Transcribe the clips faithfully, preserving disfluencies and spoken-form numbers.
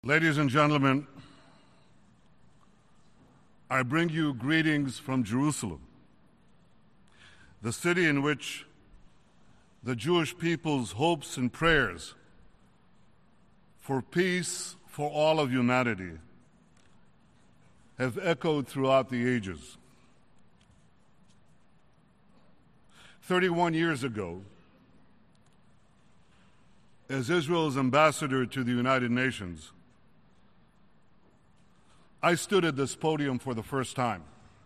Ladies and gentlemen, I bring you greetings from Jerusalem, the city in which the Jewish people's hopes and prayers for peace for all of humanity have echoed throughout the ages. thirty-one years ago, as Israel's ambassador to the United Nations, I stood at this podium for the first time.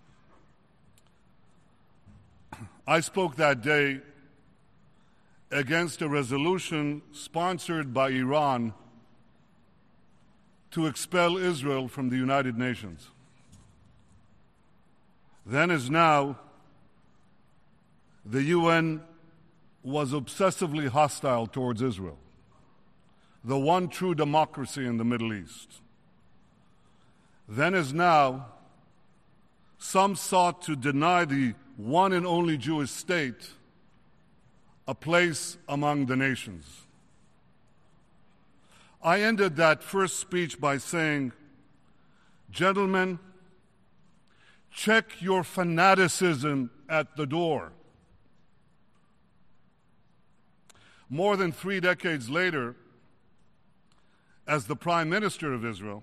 I spoke that day against a resolution sponsored by Iran to expel Israel from the United Nations. Then as now, the U N was obsessively hostile towards Israel, the one true democracy in the Middle East. Then as now, some sought to deny the one and only Jewish state a place among the nations. I ended that first speech by saying, "Gentlemen, check your fanaticism at the door." More than three decades later, as the Prime Minister of Israel,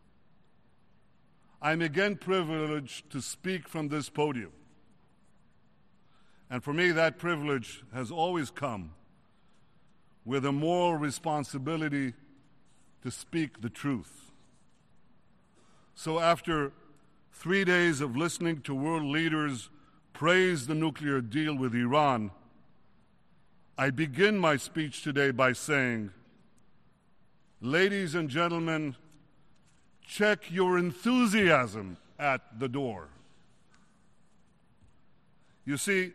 I'm again privileged to speak from this podium. And for me, that privilege has always come with a moral responsibility to speak the truth. So after three days of listening to world leaders praise the nuclear deal with Iran, I begin my speech today by saying, ladies and gentlemen, check your enthusiasm at the door. You see,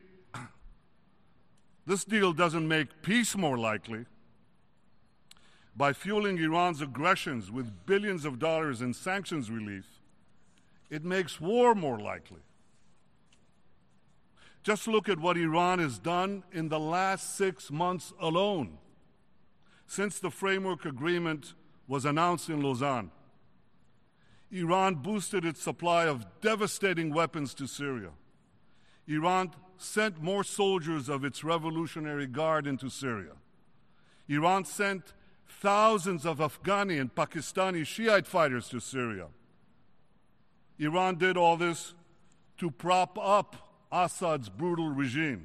this deal doesn't make peace more likely. By fueling Iran's aggressions with billions of dollars in sanctions relief, it makes war more likely. Just look at what Iran has done in the last six months alone, since the framework agreement was announced in Lausanne. Iran boosted its supply of devastating weapons to Syria. Iran sent more soldiers of its Revolutionary Guard into Syria. Iran sent thousands of Afghani and Pakistani Shiite fighters to Syria. Iran did all this to prop up Assad's brutal regime.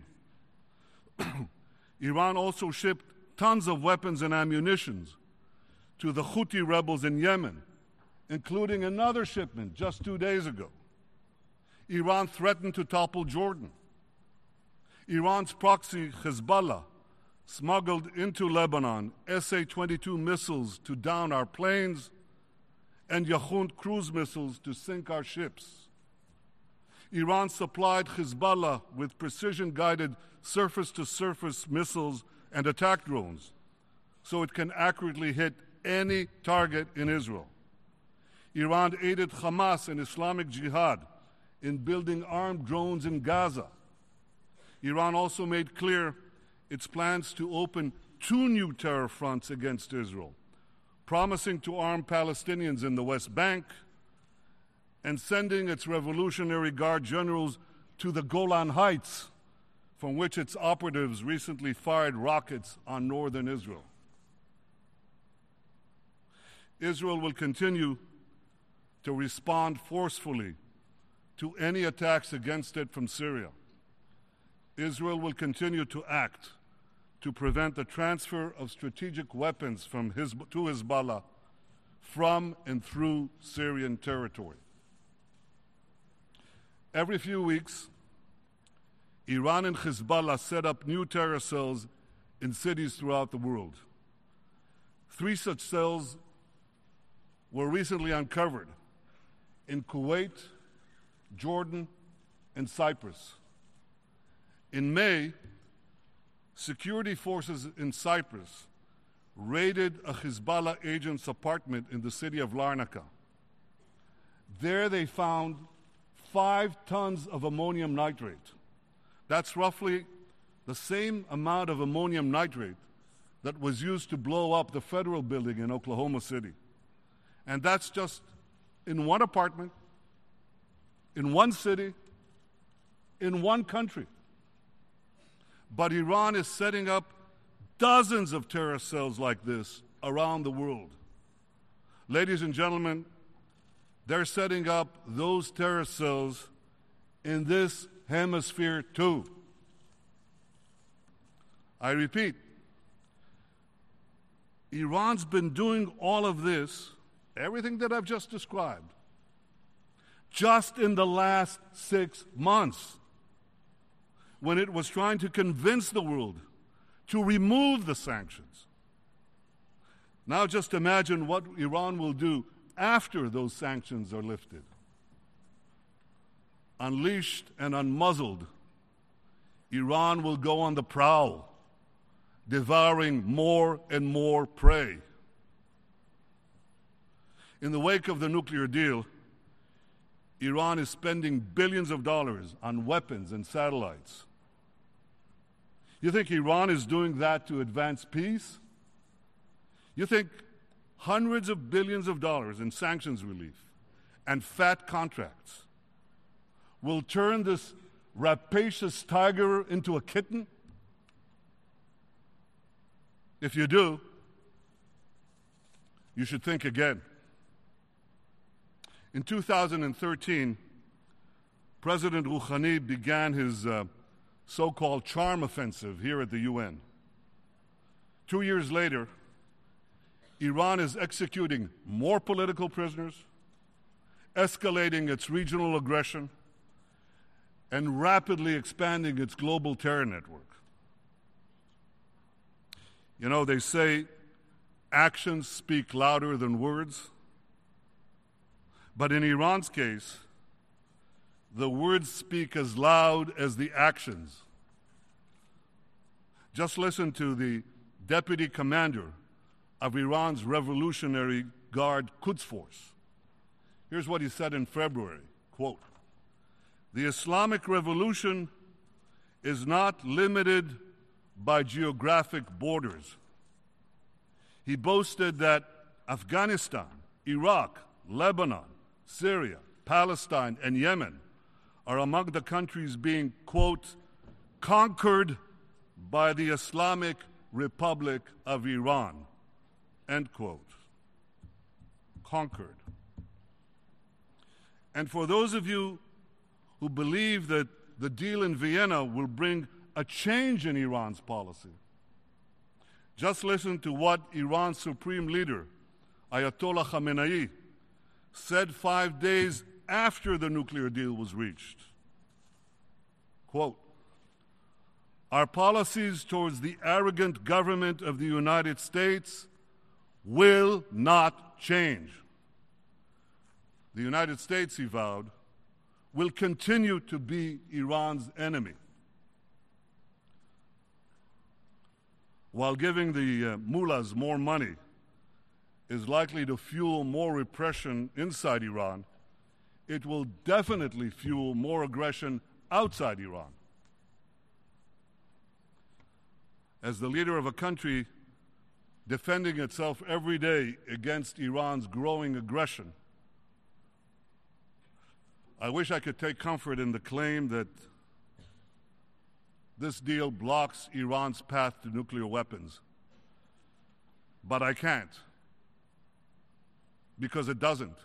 Iran also shipped tons of weapons and ammunition to the Houthi rebels in Yemen, including another shipment just two days ago. Iran threatened to topple Jordan. Iran's proxy, Hezbollah, smuggled into Lebanon S A twenty-two missiles to down our planes and Yahud cruise missiles to sink our ships. Iran supplied Hezbollah with precision-guided surface-to-surface missiles and attack drones so it can accurately hit any target in Israel. Iran aided Hamas and Islamic Jihad in building armed drones in Gaza. Iran also made clear its plans to open two new terror fronts against Israel, promising to arm Palestinians in the West Bank and sending its Revolutionary Guard generals to the Golan Heights, from which its operatives recently fired rockets on northern Israel. Israel will continue to respond forcefully to any attacks against it from Syria. Israel will continue to act to prevent the transfer of strategic weapons from Hizb- to Hezbollah from and through Syrian territory. Every few weeks, Iran and Hezbollah set up new terror cells in cities throughout the world. Three such cells were recently uncovered in Kuwait, Jordan, and Cyprus. In May, security forces in Cyprus raided a Hezbollah agent's apartment in the city of Larnaca. There they found five tons of ammonium nitrate. That's roughly the same amount of ammonium nitrate that was used to blow up the federal building in Oklahoma City. And that's just in one apartment, in one city, in one country. But Iran is setting up dozens of terrorist cells like this around the world. Ladies and gentlemen, they're setting up those terrorist cells in this hemisphere too. I repeat, Iran's been doing all of this, everything that I've just described, just in the last six months, when it was trying to convince the world to remove the sanctions. Now just imagine what Iran will do after those sanctions are lifted. Unleashed and unmuzzled, Iran will go on the prowl, devouring more and more prey. In the wake of the nuclear deal, Iran is spending billions of dollars on weapons and satellites. You think Iran is doing that to advance peace? You think hundreds of billions of dollars in sanctions relief and fat contracts will turn this rapacious tiger into a kitten? If you do, you should think again. In two thousand thirteen, President Rouhani began his uh, so-called charm offensive here at the U N. Two years later, Iran is executing more political prisoners, escalating its regional aggression, and rapidly expanding its global terror network. You know, they say actions speak louder than words. But in Iran's case, the words speak as loud as the actions. Just listen to the deputy commander of Iran's Revolutionary Guard Quds Force. Here's what he said in February, quote, "The Islamic Revolution is not limited by geographic borders." He boasted that Afghanistan, Iraq, Lebanon, Syria, Palestine, and Yemen are among the countries being, quote, "conquered by the Islamic Republic of Iran," end quote. Conquered. And for those of you who believe that the deal in Vienna will bring a change in Iran's policy, just listen to what Iran's supreme leader, Ayatollah Khamenei, said five days after the nuclear deal was reached. Quote, "Our policies towards the arrogant government of the United States will not change. The United States," he vowed, "will continue to be Iran's enemy." While giving the uh, mullahs more money is likely to fuel more repression inside Iran, it will definitely fuel more aggression outside Iran. As the leader of a country defending itself every day against Iran's growing aggression, I wish I could take comfort in the claim that this deal blocks Iran's path to nuclear weapons. But I can't, because it doesn't.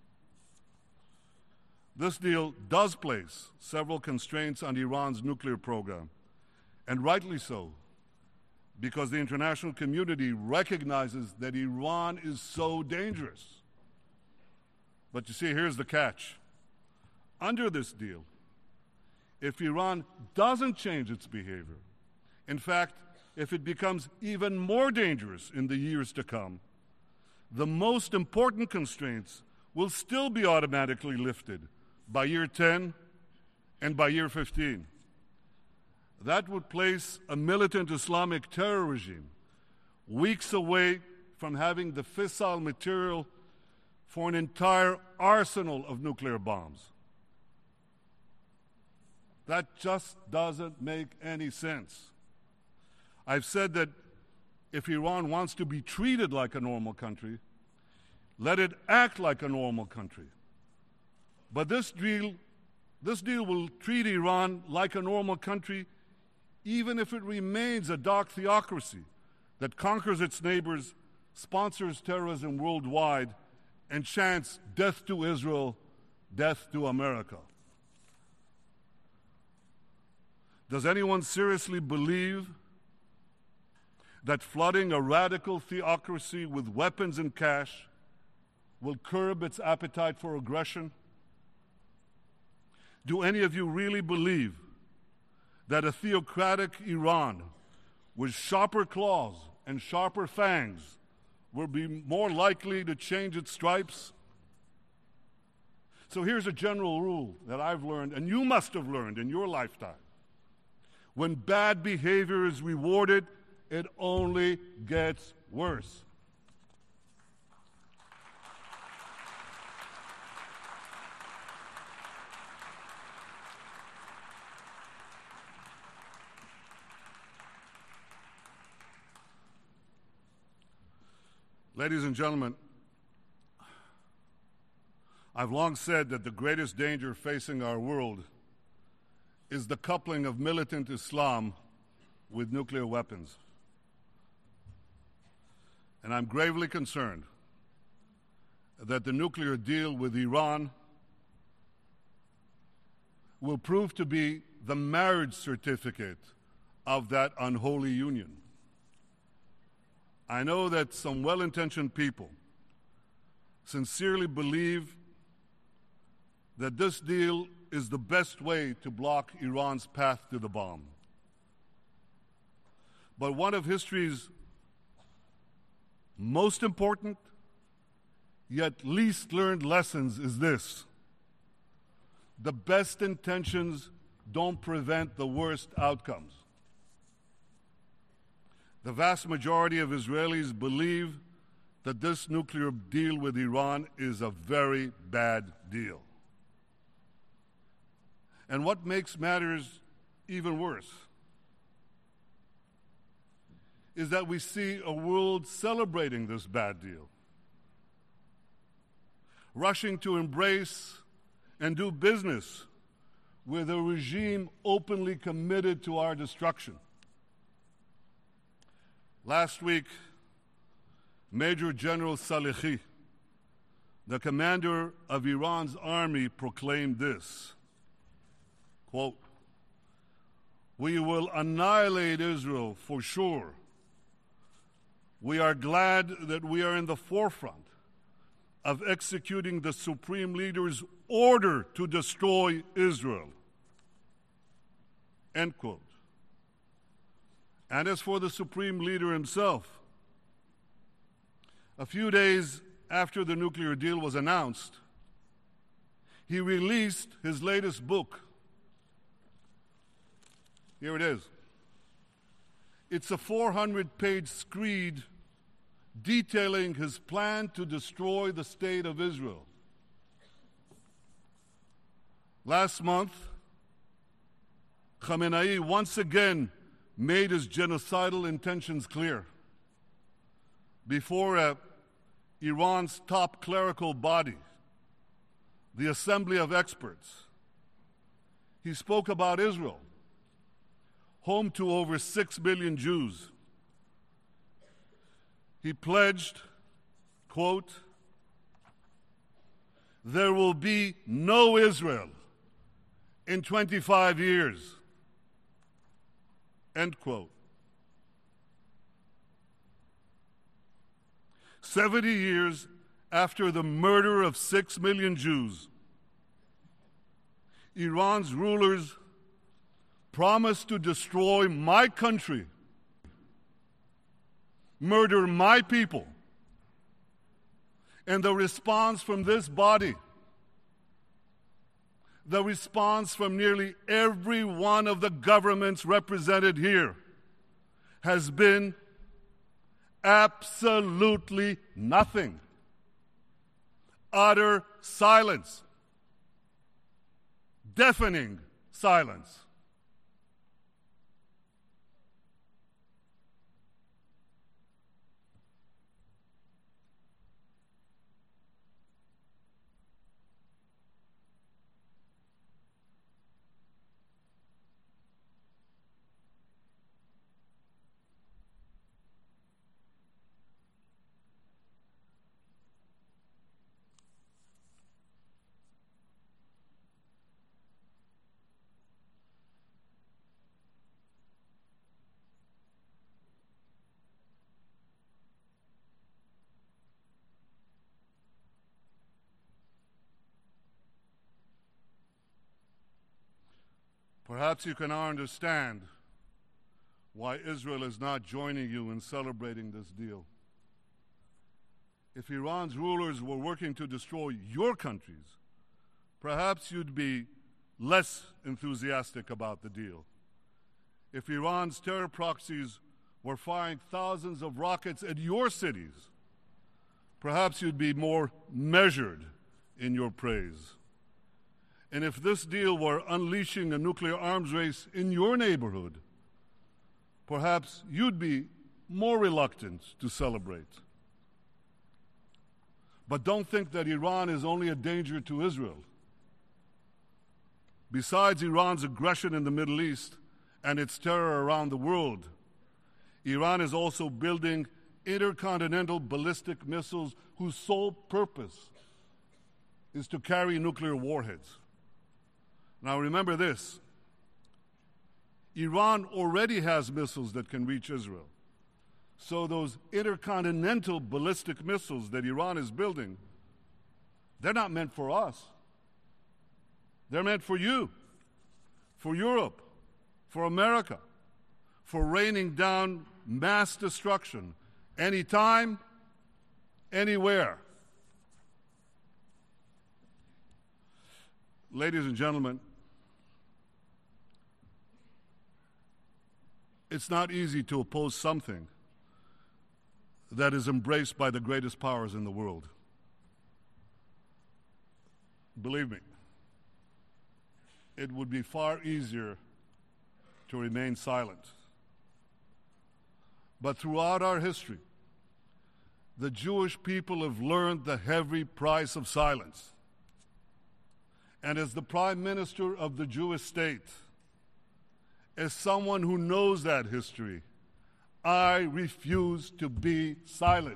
This deal does place several constraints on Iran's nuclear program, and rightly so, because the international community recognizes that Iran is so dangerous. But you see, here's the catch. Under this deal, if Iran doesn't change its behavior, in fact, if it becomes even more dangerous in the years to come, the most important constraints will still be automatically lifted by year ten and by year fifteen. That would place a militant Islamic terror regime weeks away from having the fissile material for an entire arsenal of nuclear bombs. That just doesn't make any sense. I've said that if Iran wants to be treated like a normal country, Let it act like a normal country. But this deal, this deal will treat Iran like a normal country, even if it remains a dark theocracy that conquers its neighbors, sponsors terrorism worldwide, and chants death to Israel, death to America. Does anyone seriously believe that flooding a radical theocracy with weapons and cash will curb its appetite for aggression? Do any of you really believe that a theocratic Iran with sharper claws and sharper fangs will be more likely to change its stripes? So here's a general rule that I've learned, and you must have learned in your lifetime. When bad behavior is rewarded, it only gets worse. Ladies and gentlemen, I've long said that the greatest danger facing our world is the coupling of militant Islam with nuclear weapons. And I'm gravely concerned that the nuclear deal with Iran will prove to be the marriage certificate of that unholy union. I know that some well-intentioned people sincerely believe that this deal is the best way to block Iran's path to the bomb. But one of history's most important, yet least learned lessons is this: the best intentions don't prevent the worst outcomes. The vast majority of Israelis believe that this nuclear deal with Iran is a very bad deal. And what makes matters even worse is that we see a world celebrating this bad deal, rushing to embrace and do business with a regime openly committed to our destruction. Last week, Major General Salehi, the commander of Iran's army, proclaimed this, quote, "We will annihilate Israel for sure. We are glad that we are in the forefront of executing the Supreme Leader's order to destroy Israel." End quote. And as for the Supreme Leader himself, a few days after the nuclear deal was announced, he released his latest book. Here it is. It's a four hundred page screed detailing his plan to destroy the state of Israel. Last month, Khamenei once again made his genocidal intentions clear before uh, Iran's top clerical body, the Assembly of Experts. He spoke about Israel, home to over six million Jews. He pledged, quote, "There will be no Israel in twenty-five years." End quote. seventy years after the murder of six million Jews, Iran's rulers promised to destroy my country, murder my people. And the response from this body, the response from nearly every one of the governments represented here, has been absolutely nothing. Utter silence. Deafening silence. Perhaps you can now understand why Israel is not joining you in celebrating this deal. If Iran's rulers were working to destroy your countries, perhaps you'd be less enthusiastic about the deal. If Iran's terror proxies were firing thousands of rockets at your cities, perhaps you'd be more measured in your praise. And if this deal were unleashing a nuclear arms race in your neighborhood, perhaps you'd be more reluctant to celebrate. But don't think that Iran is only a danger to Israel. Besides Iran's aggression in the Middle East and its terror around the world, Iran is also building intercontinental ballistic missiles whose sole purpose is to carry nuclear warheads. Now remember this, Iran already has missiles that can reach Israel. So those intercontinental ballistic missiles that Iran is building, they're not meant for us. They're meant for you, for Europe, for America, for raining down mass destruction anytime, anywhere. Ladies and gentlemen, it's not easy to oppose something that is embraced by the greatest powers in the world. Believe me, it would be far easier to remain silent. But throughout our history, the Jewish people have learned the heavy price of silence. And as the Prime Minister of the Jewish state, as someone who knows that history, I refuse to be silent.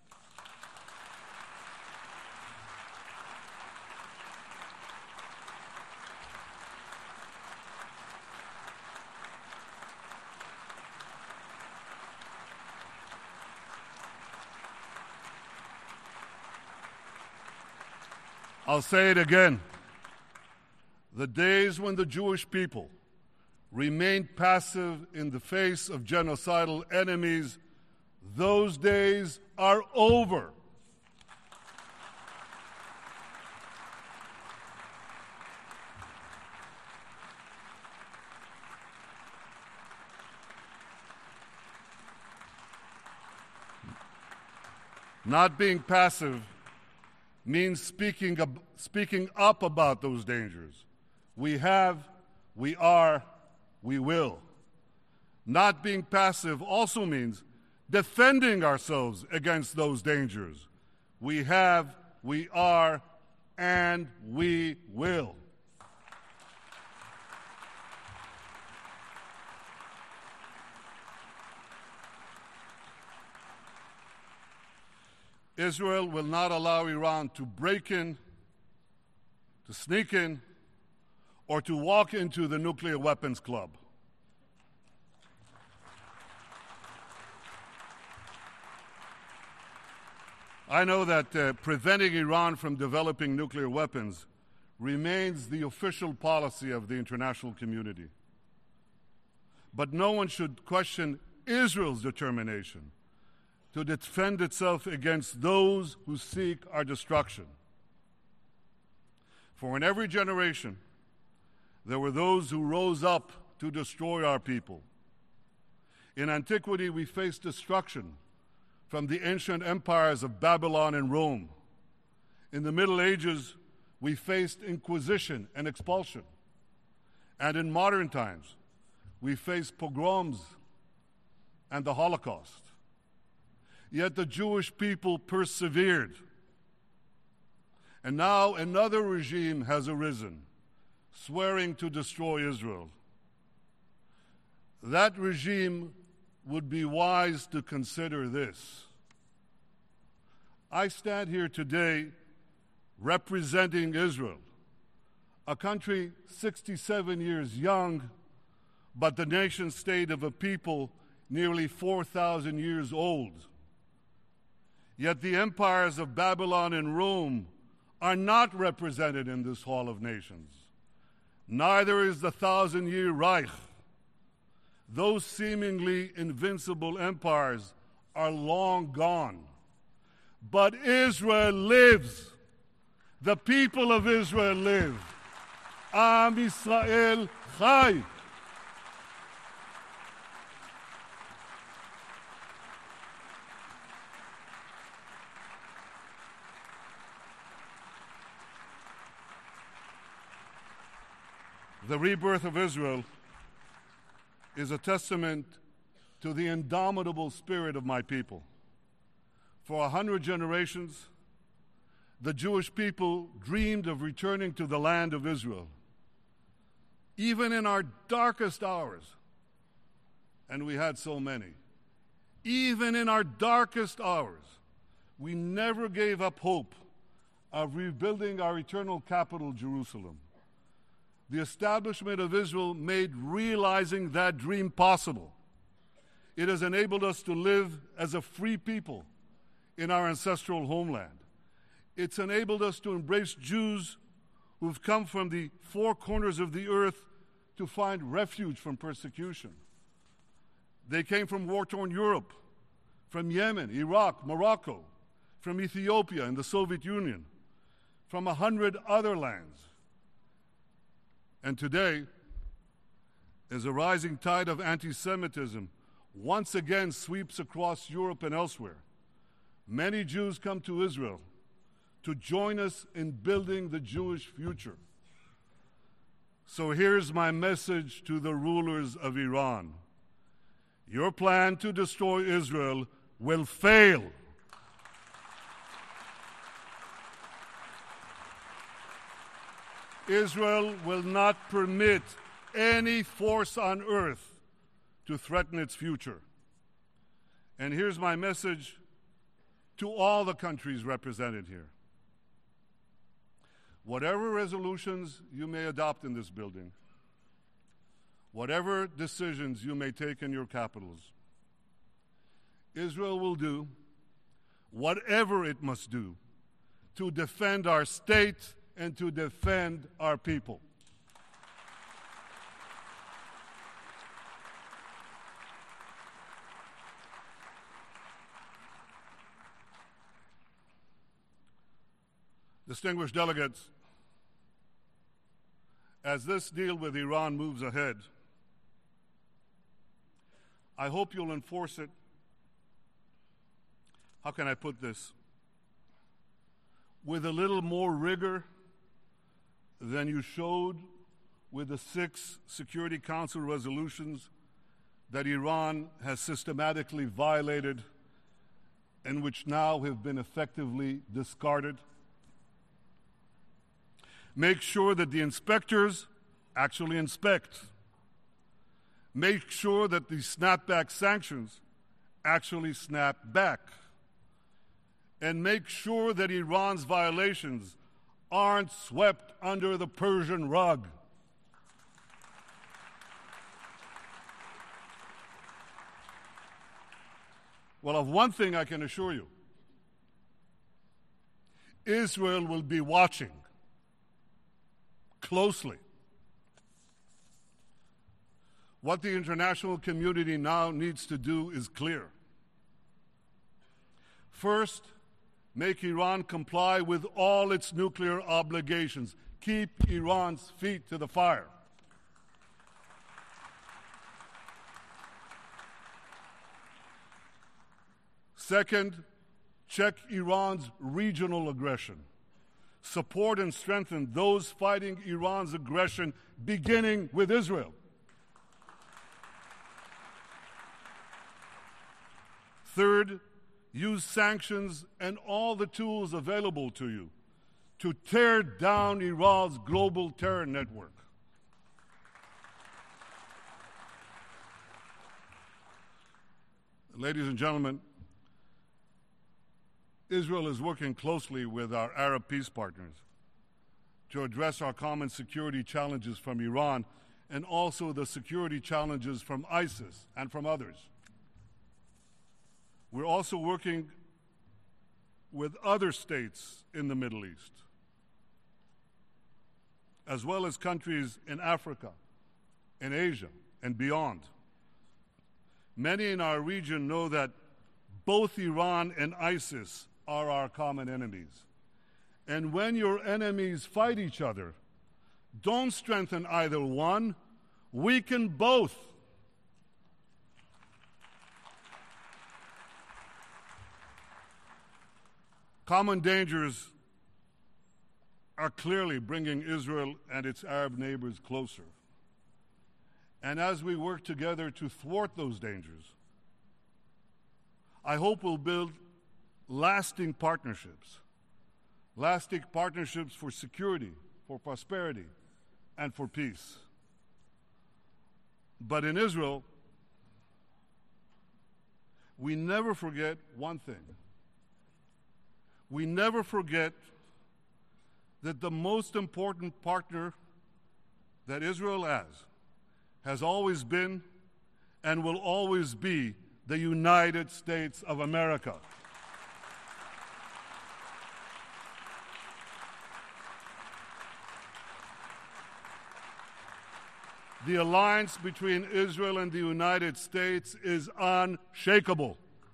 I'll say it again. The days when the Jewish people remained passive in the face of genocidal enemies, those days are over. Not being passive means speaking, ab- speaking up about those dangers. We have, we are, we will. Not being passive also means defending ourselves against those dangers. We have, we are, and we will. Israel will not allow Iran to break in, to sneak in, or to walk into the nuclear weapons club. I know that uh, preventing Iran from developing nuclear weapons remains the official policy of the international community. But no one should question Israel's determination to defend itself against those who seek our destruction. For in every generation, there were those who rose up to destroy our people. In antiquity, we faced destruction from the ancient empires of Babylon and Rome. In the Middle Ages, we faced inquisition and expulsion. And in modern times, we face pogroms and the Holocaust. Yet the Jewish people persevered. And now another regime has arisen, swearing to destroy Israel. That regime would be wise to consider this. I stand here today representing Israel, a country sixty-seven years young, but the nation state of a people nearly four thousand years old. Yet the empires of Babylon and Rome are not represented in this Hall of Nations. neither is the thousand-year Reich. Those seemingly invincible empires are long gone. But Israel lives. The people of Israel live. Am Yisrael Chai. The rebirth of Israel is a testament to the indomitable spirit of my people. For a hundred generations, the Jewish people dreamed of returning to the land of Israel. Even in our darkest hours, and we had so many, even in our darkest hours, we never gave up hope of rebuilding our eternal capital, Jerusalem. The establishment of Israel made realizing that dream possible. It has enabled us to live as a free people in our ancestral homeland. It's enabled us to embrace Jews who've come from the four corners of the earth to find refuge from persecution. They came from war-torn Europe, from Yemen, Iraq, Morocco, from Ethiopia and the Soviet Union, from a hundred other lands. And today, as a rising tide of anti-Semitism once again sweeps across Europe and elsewhere, many Jews come to Israel to join us in building the Jewish future. So here's my message to the rulers of Iran. Your plan to destroy Israel will fail. Israel will not permit any force on earth to threaten its future. And here's my message to all the countries represented here. Whatever resolutions you may adopt in this building, whatever decisions you may take in your capitals, Israel will do whatever it must do to defend our state and to defend our people. Distinguished delegates, as this deal with Iran moves ahead, I hope you'll enforce it. How can I put this? With a little more rigor than you showed with the six Security Council resolutions that Iran has systematically violated and which now have been effectively discarded. Make sure that the inspectors actually inspect. Make sure that the snapback sanctions actually snap back. And make sure that Iran's violations aren't swept under the Persian rug. Well, of one thing I can assure you, Israel will be watching closely. What the international community now needs to do is clear. First, make Iran comply with all its nuclear obligations. Keep Iran's feet to the fire. Second, check Iran's regional aggression. Support and strengthen those fighting Iran's aggression, beginning with Israel. Third, use sanctions and all the tools available to you to tear down Iran's global terror network. Ladies and gentlemen, Israel is working closely with our Arab peace partners to address our common security challenges from Iran and also the security challenges from ISIS and from others. We're also working with other states in the Middle East. as well as countries in Africa, in Asia, and beyond. Many in our region know that both Iran and ISIS are our common enemies. And when your enemies fight each other, don't strengthen either one, weaken both. Common dangers are clearly bringing Israel and its Arab neighbors closer. And as we work together to thwart those dangers, I hope we'll build lasting partnerships, lasting partnerships for security, for prosperity, and for peace. But in Israel, we never forget one thing. We never forget that the most important partner that Israel has has always been and will always be the United States of America. The alliance between Israel and the United States is unshakable.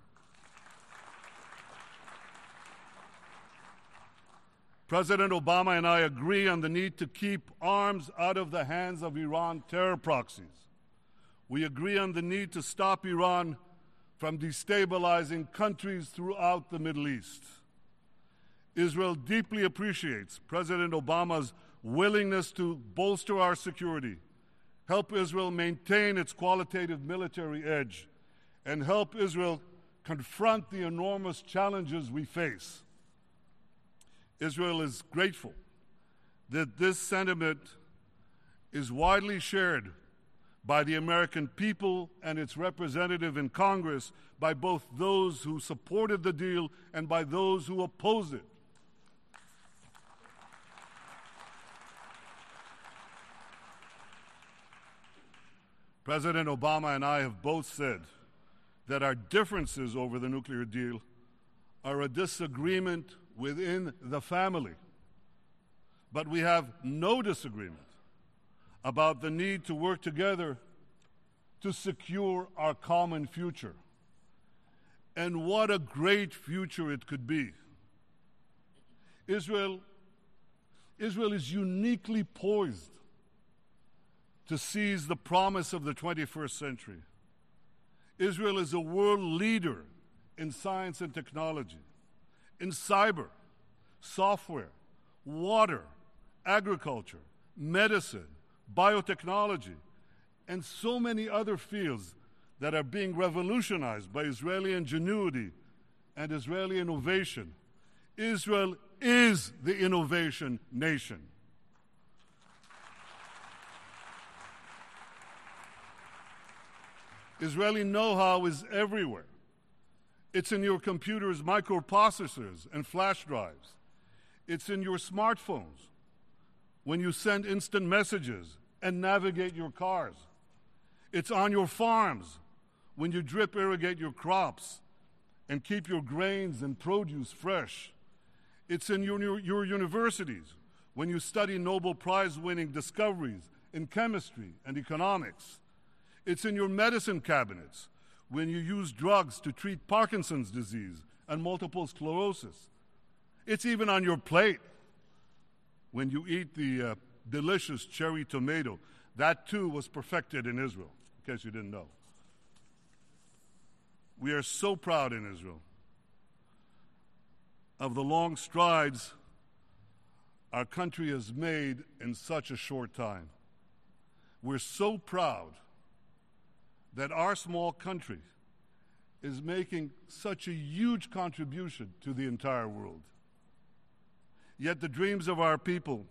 President Obama and I agree on the need to keep arms out of the hands of Iran terror proxies. We agree on the need to stop Iran from destabilizing countries throughout the Middle East. Israel deeply appreciates President Obama's willingness to bolster our security, help Israel maintain its qualitative military edge, and help Israel confront the enormous challenges we face. Israel is grateful that this sentiment is widely shared by the American people and its representative in Congress, by both those who supported the deal and by those who opposed it. President Obama and I have both said that our differences over the nuclear deal are a disagreement within the family. But we have no disagreement about the need to work together to secure our common future. And what a great future it could be. Israel, Israel is uniquely poised to seize the promise of the twenty-first century. Israel is a world leader in science and technology, in cyber, software, water, agriculture, medicine, biotechnology, and so many other fields that are being revolutionized by Israeli ingenuity and Israeli innovation. Israel is the innovation nation. Israeli know-how is everywhere. It's in your computers' microprocessors and flash drives. It's in your smartphones when you send instant messages and navigate your cars. It's on your farms when you drip irrigate your crops and keep your grains and produce fresh. It's in your, your universities when you study Nobel Prize-winning discoveries in chemistry and economics. It's in your medicine cabinets when you use drugs to treat Parkinson's disease and multiple sclerosis. It's even on your plate when you eat the uh, delicious cherry tomato. That too was perfected in Israel, in case you didn't know. We are so proud in Israel of the long strides our country has made in such a short time. We're so proud that our small country is making such a huge contribution to the entire world. Yet the dreams of our people,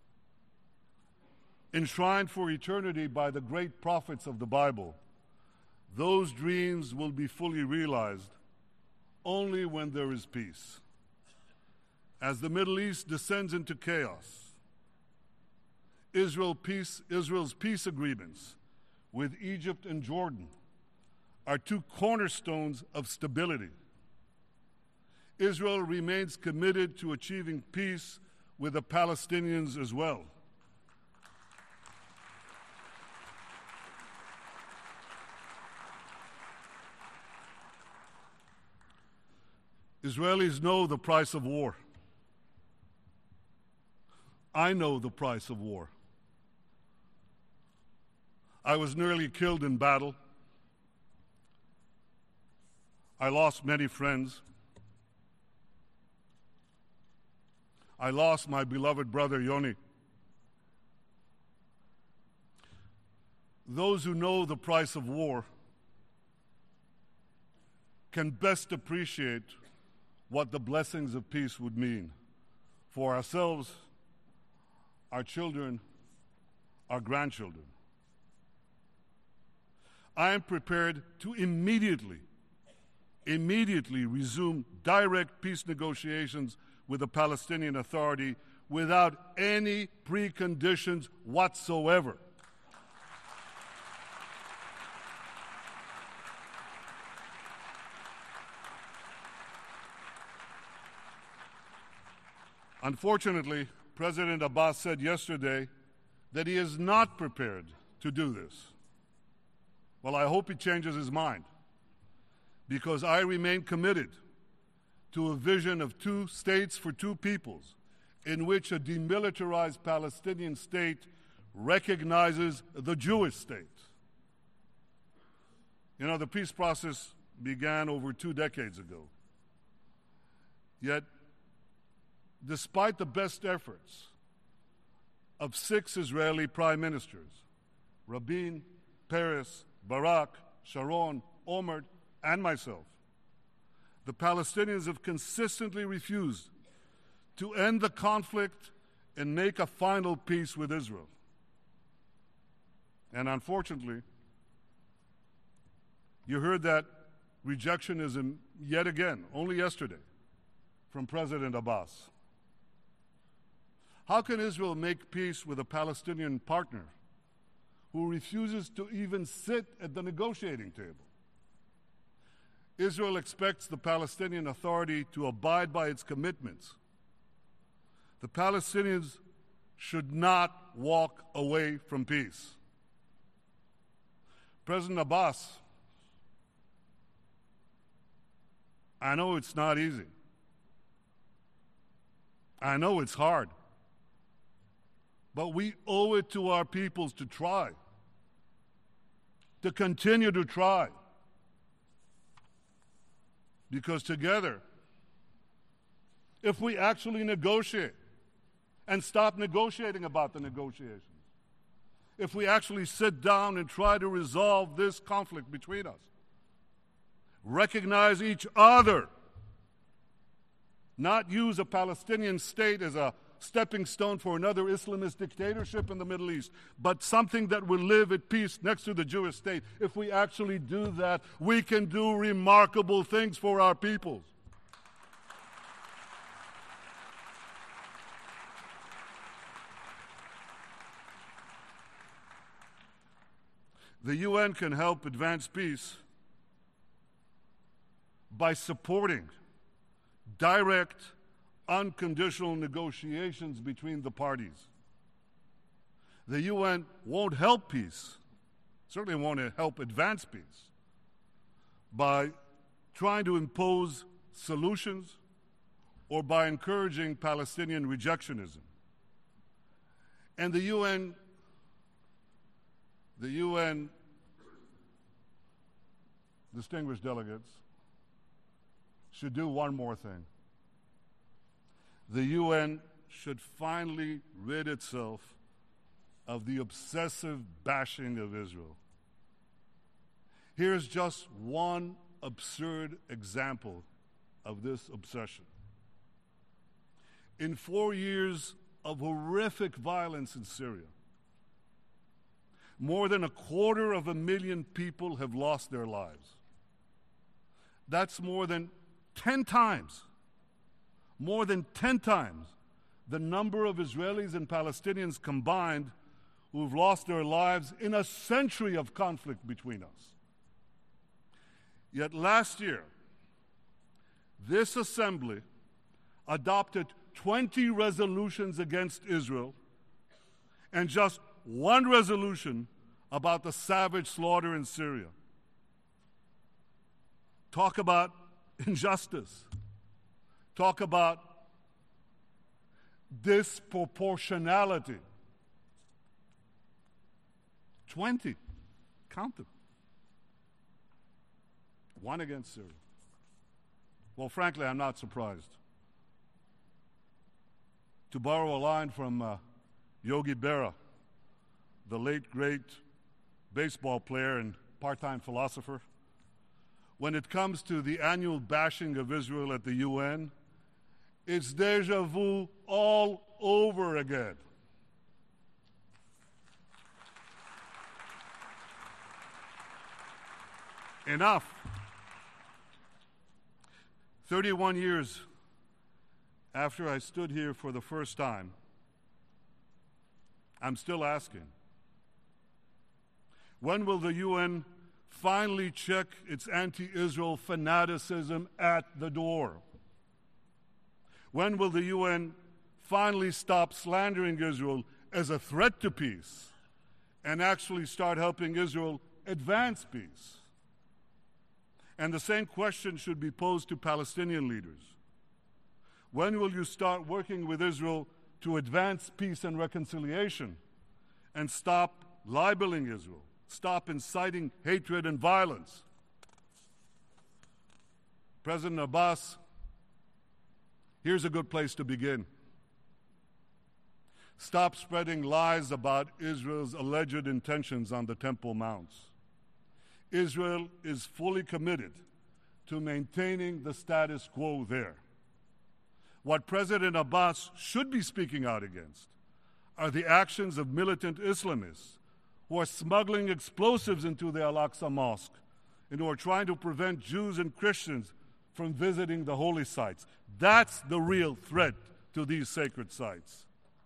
enshrined for eternity by the great prophets of the Bible, those dreams will be fully realized only when there is peace. As the Middle East descends into chaos, Israel peace, Israel's peace agreements with Egypt and Jordan are two cornerstones of stability. Israel remains committed to achieving peace with the Palestinians as well. Israelis know the price of war. I know the price of war. I was nearly killed in battle. I lost many friends. I lost my beloved brother Yoni. Those who know the price of war can best appreciate what the blessings of peace would mean for ourselves, our children, our grandchildren. I am prepared to immediately, immediately resume direct peace negotiations with the Palestinian Authority without any preconditions whatsoever. Unfortunately, President Abbas said yesterday that he is not prepared to do this. Well, I hope he changes his mind, because I remain committed to a vision of two states for two peoples, in which a demilitarized Palestinian state recognizes the Jewish state. You know, the peace process began over two decades ago. Yet, despite the best efforts of six Israeli prime ministers, Rabin, Peres, Barak, Sharon, Olmert, and myself, the Palestinians have consistently refused to end the conflict and make a final peace with Israel. And unfortunately, you heard that rejectionism yet again, only yesterday, from President Abbas. How can Israel make peace with a Palestinian partner who refuses to even sit at the negotiating table? Israel expects the Palestinian Authority to abide by its commitments. The Palestinians should not walk away from peace. President Abbas, I know it's not easy. I know it's hard. But we owe it to our peoples to try, to continue to try. Because together, if we actually negotiate and stop negotiating about the negotiations, if we actually sit down and try to resolve this conflict between us, recognize each other, not use a Palestinian state as a stepping stone for another Islamist dictatorship in the Middle East, but something that will live at peace next to the Jewish state. If we actually do that, we can do remarkable things for our peoples. The U N can help advance peace by supporting direct, unconditional negotiations between the parties. The U N won't help peace, certainly won't help advance peace, by trying to impose solutions or by encouraging Palestinian rejectionism. And the U N, the U N distinguished delegates should do one more thing. The U N should finally rid itself of the obsessive bashing of Israel. Here's just one absurd example of this obsession. In four years of horrific violence in Syria, more than a quarter of a million people have lost their lives. That's more than ten times, more than ten times the number of Israelis and Palestinians combined who've lost their lives in a century of conflict between us. Yet last year, this assembly adopted twenty resolutions against Israel and just one resolution about the savage slaughter in Syria. Talk about injustice. talk about disproportionality. twenty. Count them. One against Syria. Well, frankly, I'm not surprised. To borrow a line from uh, Yogi Berra, the late, great baseball player and part-time philosopher, when it comes to the annual bashing of Israel at the U N, it's deja vu all over again. Enough. thirty-one years after I stood here for the first time, I'm still asking, when will the U N finally check its anti-Israel fanaticism at the door? When will the U N finally stop slandering Israel as a threat to peace and actually start helping Israel advance peace? And the same question should be posed to Palestinian leaders. When will you start working with Israel to advance peace and reconciliation and stop libeling Israel, stop inciting hatred and violence? President Abbas, here's a good place to begin. Stop spreading lies about Israel's alleged intentions on the Temple Mounts. Israel is fully committed to maintaining the status quo there. What President Abbas should be speaking out against are the actions of militant Islamists who are smuggling explosives into the Al-Aqsa Mosque and who are trying to prevent Jews and Christians from visiting the holy sites. That's the real threat to these sacred sites.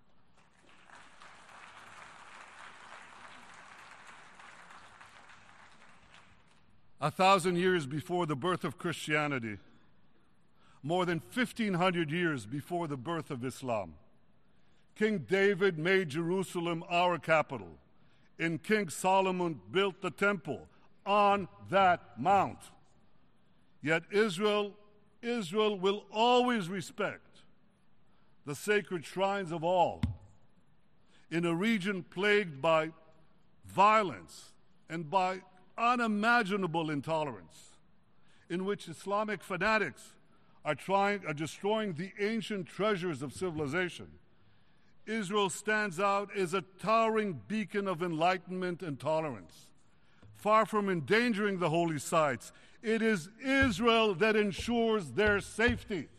A thousand years before the birth of Christianity, more than fifteen hundred years before the birth of Islam, King David made Jerusalem our capital, and King Solomon built the temple on that mount. Yet Israel, Israel will always respect the sacred shrines of all in a region plagued by violence and by unimaginable intolerance, in which Islamic fanatics are trying, are destroying the ancient treasures of civilization. Israel stands out as a towering beacon of enlightenment and tolerance. Far from endangering the holy sites, it is Israel that ensures their safety.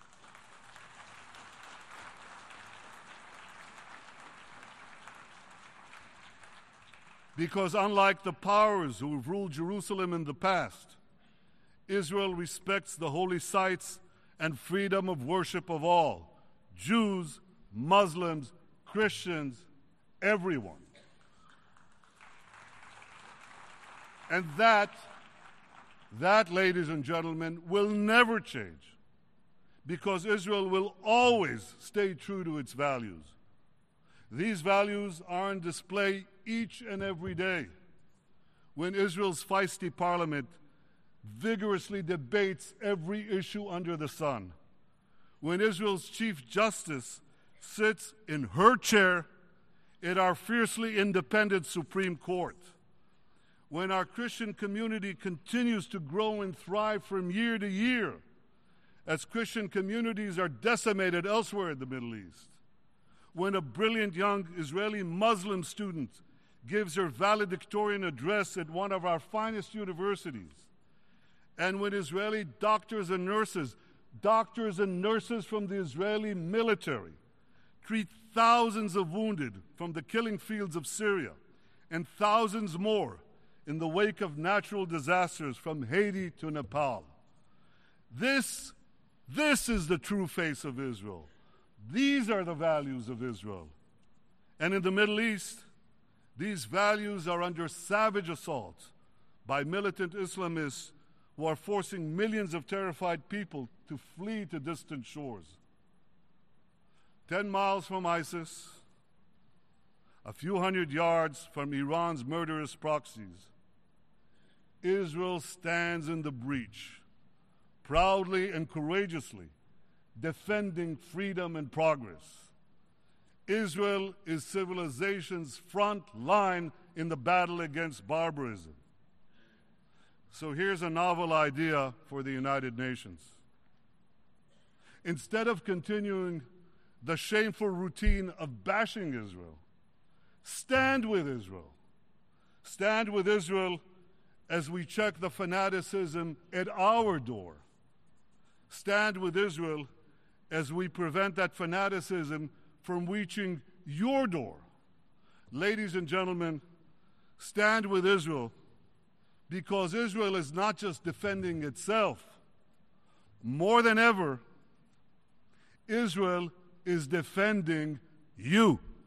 Because unlike the powers who have ruled Jerusalem in the past, Israel respects the holy sites and freedom of worship of all, Jews, Muslims, Christians, everyone. And that, that, ladies and gentlemen, will never change, because Israel will always stay true to its values. These values are on display each and every day when Israel's feisty parliament vigorously debates every issue under the sun, when Israel's Chief Justice sits in her chair at our fiercely independent Supreme Court, when our Christian community continues to grow and thrive from year to year as Christian communities are decimated elsewhere in the Middle East, when a brilliant young Israeli Muslim student gives her valedictorian address at one of our finest universities, and when Israeli doctors and nurses, doctors and nurses from the Israeli military, treat thousands of wounded from the killing fields of Syria and thousands more in the wake of natural disasters from Haiti to Nepal. This, this is the true face of Israel. These are the values of Israel. And in the Middle East, these values are under savage assault by militant Islamists who are forcing millions of terrified people to flee to distant shores. Ten miles from ISIS, a few hundred yards from Iran's murderous proxies, Israel stands in the breach, proudly and courageously defending freedom and progress. Israel is civilization's front line in the battle against barbarism. So here's a novel idea for the United Nations. Instead of continuing the shameful routine of bashing Israel, stand with Israel. Stand with Israel as we check the fanaticism at our door. Stand with Israel as we prevent that fanaticism from reaching your door. Ladies and gentlemen, stand with Israel, because Israel is not just defending itself. More than ever, Israel is defending you.